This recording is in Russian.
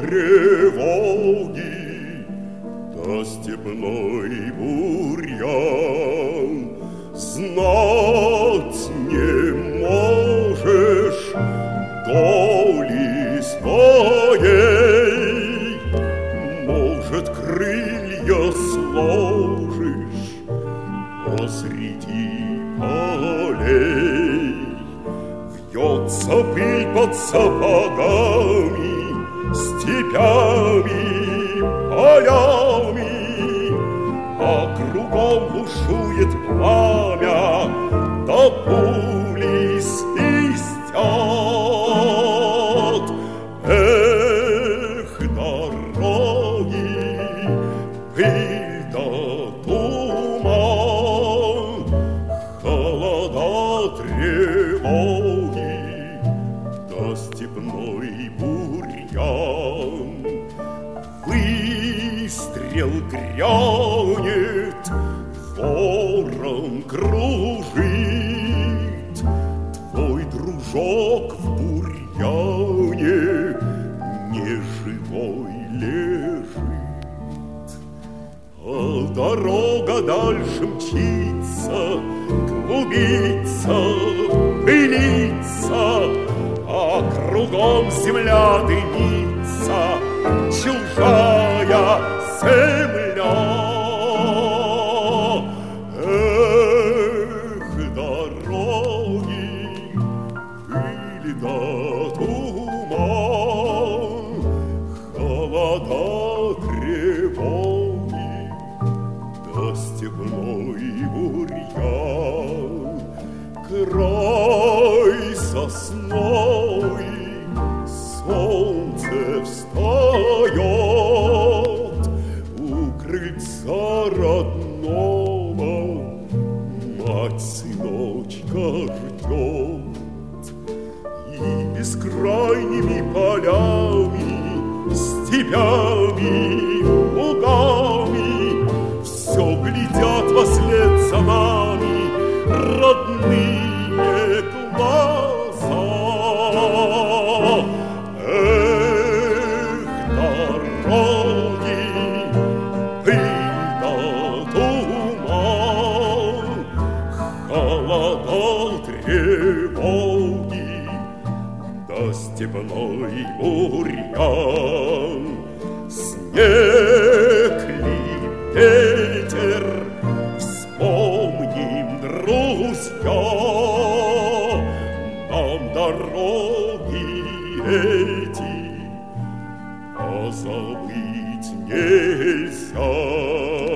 тревоги, да степной бурьян. Знать не можешь доли своей, может, крылья сложишь посреди полей. Вьется пыль под сапогами, степями, полями, а кругом бушует пламя, да пули свистят. Эх, дороги, пыль да туман, холода, тревоги, да степной бурьян. Выстрел грянет, ворон кружит, твой дружок в бурьяне неживой лежит. А дорога дальше мчится, клубится, пылится, а кругом земля дымится, чужая земля. Эх, дороги, пыль да туман, холода, тревоги, да степной бурьян. Край сосной, солнце встает, у крыльца родного мать сыночка ждет. И бескрайними полями, степями, лугами все глядят вослед за нами родные глаза. Эх, дороги, пыль да туман, холода, тревоги, да степной бурьян. Снег ли, ветер, вспомним, друзья, нам дороги эти позабыть нельзя.